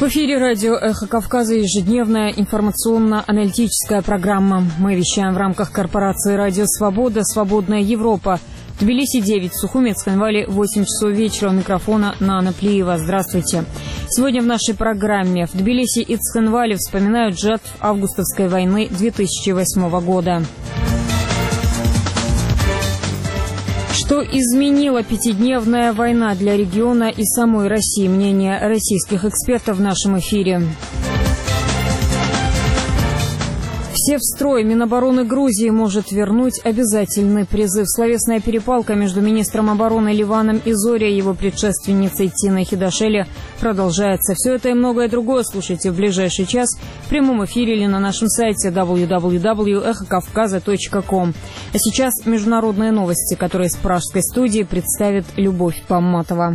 В эфире радио «Эхо Кавказа» ежедневная информационно-аналитическая программа. Мы вещаем в рамках корпорации «Радио Свобода», «Свободная Европа». В Тбилиси 9, в Сухуме, Цхинвале 8 часов вечера. У микрофона Нана Плиева. Здравствуйте. Сегодня в нашей программе в Тбилиси и Цхинвале вспоминают жертв августовской войны 2008 года. Что изменила пятидневная война для региона и самой России? Мнение российских экспертов в нашем эфире. Все в строй. Минобороны Грузии может вернуть обязательный призыв. Словесная перепалка между министром обороны Ливаном и Зоря и его предшественницей Тиной Хидашели продолжается. Все это и многое другое слушайте в ближайший час в прямом эфире или на нашем сайте www.эхокавказа.ком. А сейчас международные новости, которые с пражской студии представит Любовь Памматова.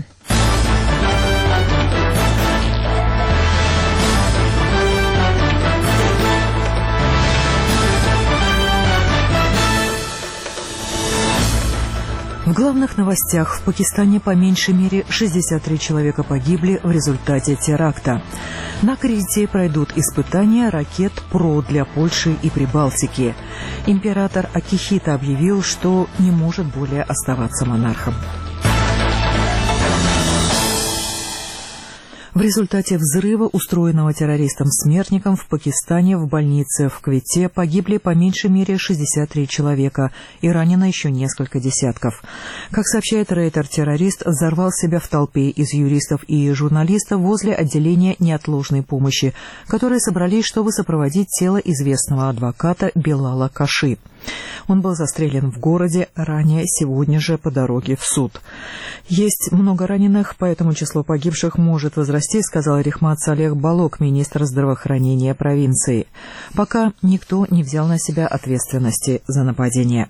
В главных новостях: в Пакистане по меньшей мере 63 человека погибли в результате теракта. На Крите пройдут испытания ракет ПРО для Польши и Прибалтики. Император Акихито объявил, что не может более оставаться монархом. В результате взрыва, устроенного террористом-смертником в Пакистане в больнице в Квете, погибли по меньшей мере 63 человека и ранено еще несколько десятков. Как сообщает Рейтер, террорист взорвал себя в толпе из юристов и журналистов возле отделения неотложной помощи, которые собрались, чтобы сопроводить тело известного адвоката Белала Каши. Он был застрелен в городе ранее сегодня же по дороге в суд. Есть много раненых, поэтому число погибших может возрасти, сказал Рихмат Салех Балок, министр здравоохранения провинции. Пока никто не взял на себя ответственности за нападение.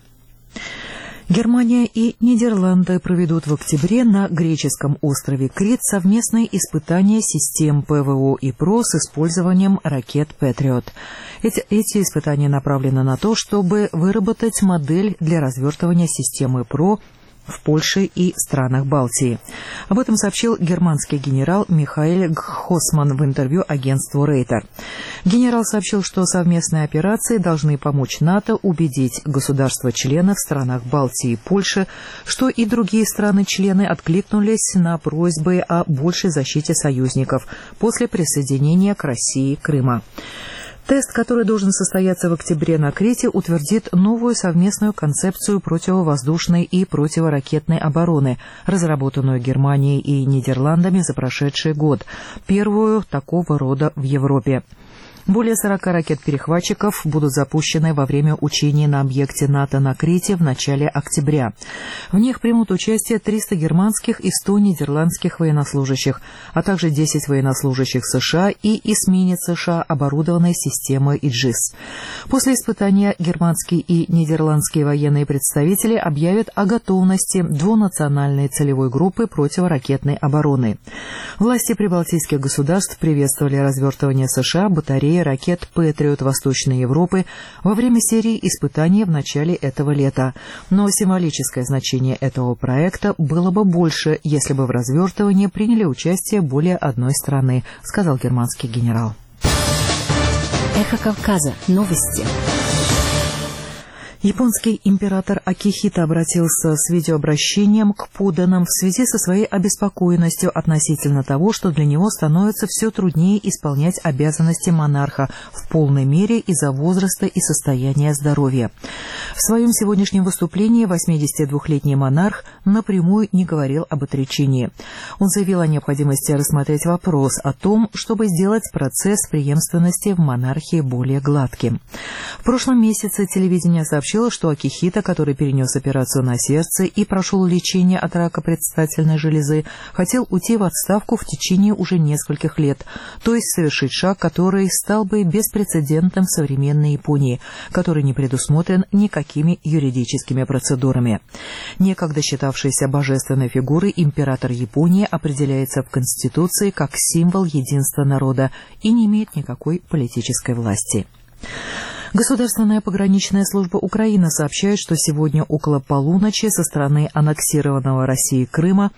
Германия и Нидерланды проведут в октябре на греческом острове Крит совместные испытания систем ПВО и ПРО с использованием ракет «Патриот». Эти испытания направлены на то, чтобы выработать модель для развертывания системы ПРО в Польше и странах Балтии. Об этом сообщил германский генерал Михаэль Гхосман в интервью агентству Рейтер. Генерал сообщил, что совместные операции должны помочь НАТО убедить государства-члены в странах Балтии и Польши, что и другие страны-члены откликнулись на просьбы о большей защите союзников после присоединения к России Крыма. Тест, который должен состояться в октябре на Крите, утвердит новую совместную концепцию противовоздушной и противоракетной обороны, разработанную Германией и Нидерландами за прошедший год, первую такого рода в Европе. Более 40 ракет-перехватчиков будут запущены во время учений на объекте НАТО на Крите в начале октября. В них примут участие 300 германских и 100 нидерландских военнослужащих, а также 10 военнослужащих США и эсминец США, оборудованной системой Иджис. После испытания германские и нидерландские военные представители объявят о готовности двунациональной целевой группы противоракетной обороны. Власти прибалтийских государств приветствовали развертывание США батареи ракет «Патриот» Восточной Европы во время серии испытаний в начале этого лета. Но символическое значение этого проекта было бы больше, если бы в развертывании приняли участие более одной страны, сказал германский генерал. Эхо Кавказа. Новости. Японский император Акихито обратился с видеообращением к подданным в связи со своей обеспокоенностью относительно того, что для него становится все труднее исполнять обязанности монарха в полной мере из-за возраста и состояния здоровья. В своем сегодняшнем выступлении 82-летний монарх напрямую не говорил об отречении. Он заявил о необходимости рассмотреть вопрос о том, чтобы сделать процесс преемственности в монархии более гладким. В прошлом месяце телевидение сообщило, что Акихито, который перенес операцию на сердце и прошел лечение от рака предстательной железы, хотел уйти в отставку в течение уже нескольких лет, то есть совершить шаг, который стал бы беспрецедентным в современной Японии, который не предусмотрен никакими юридическими процедурами. Некогда считавшийся божественной фигурой император Японии определяется в Конституции как символ единства народа и не имеет никакой политической власти. Государственная пограничная служба Украины сообщает, что сегодня около полуночи со стороны аннексированного Россией Крыма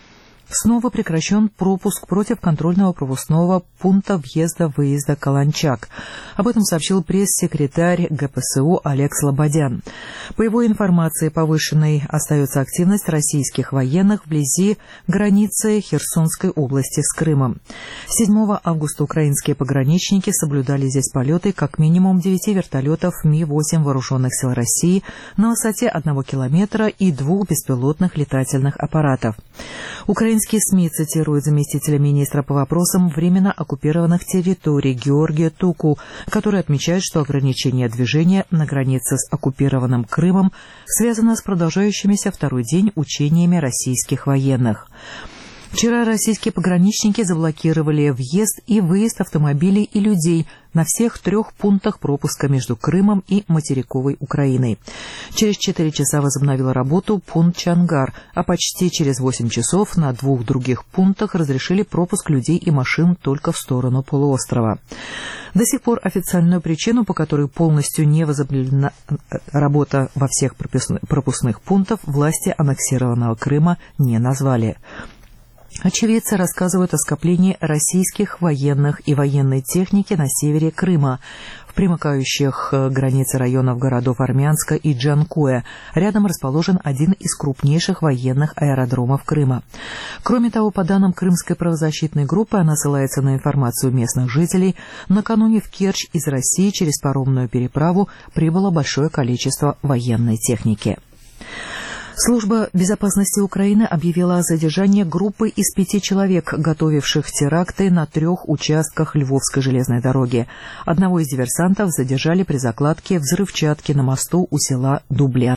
Снова прекращен пропуск против контрольного пропускного пункта въезда-выезда Каланчак. Об этом сообщил пресс-секретарь ГПСУ Олег Слободян. По его информации, повышенной остается активность российских военных вблизи границы Херсонской области с Крымом. 7 августа украинские пограничники соблюдали здесь полеты как минимум 9 вертолетов Ми-8 Вооруженных сил России на высоте 1 километра и 2 беспилотных летательных аппаратов. Украинские СМИ цитируют заместителя министра по вопросам временно оккупированных территорий Георгия Туку, который отмечает, что ограничение движения на границе с оккупированным Крымом связано с продолжающимися второй день учениями российских военных. Вчера российские пограничники заблокировали въезд и выезд автомобилей и людей на всех 3 пунктах пропуска между Крымом и материковой Украиной. Через 4 часа возобновил работу пункт Чангар, а почти через 8 часов на 2 других пунктах разрешили пропуск людей и машин только в сторону полуострова. До сих пор официальную причину, по которой полностью не возобновлена работа во всех пропускных пунктах, власти аннексированного Крыма не назвали. Очевидцы рассказывают о скоплении российских военных и военной техники на севере Крыма, в примыкающих к границе районов городов Армянска и Джанкоя. Рядом расположен один из крупнейших военных аэродромов Крыма. Кроме того, по данным Крымской правозащитной группы, она ссылается на информацию местных жителей, накануне в Керчь из России через паромную переправу прибыло большое количество военной техники. Служба безопасности Украины объявила о задержании группы из 5 человек, готовивших теракты на 3 участках Львовской железной дороги. Одного из диверсантов задержали при закладке взрывчатки на мосту у села Дублян.